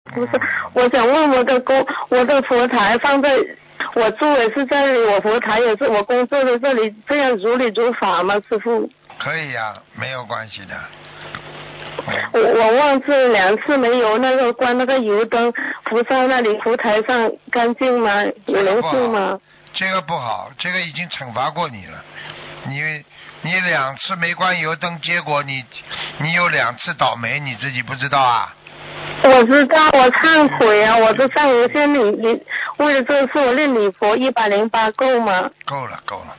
不是，我想问我的佛台放在我住也是这里，我佛台也是我工作的这里，这样如理如法吗，师傅？ 可以呀，没有关系的。 我忘记2次没有那个关那个油灯，菩萨那里佛台上干净吗？有灵性吗？ 这个不好，这个已经惩罚过你了。你2次没关油灯，结果你有2次倒霉，你自己不知道啊？ 我知道，我忏悔啊！我都上无限你为了这个事我念礼佛108够吗？ 够了。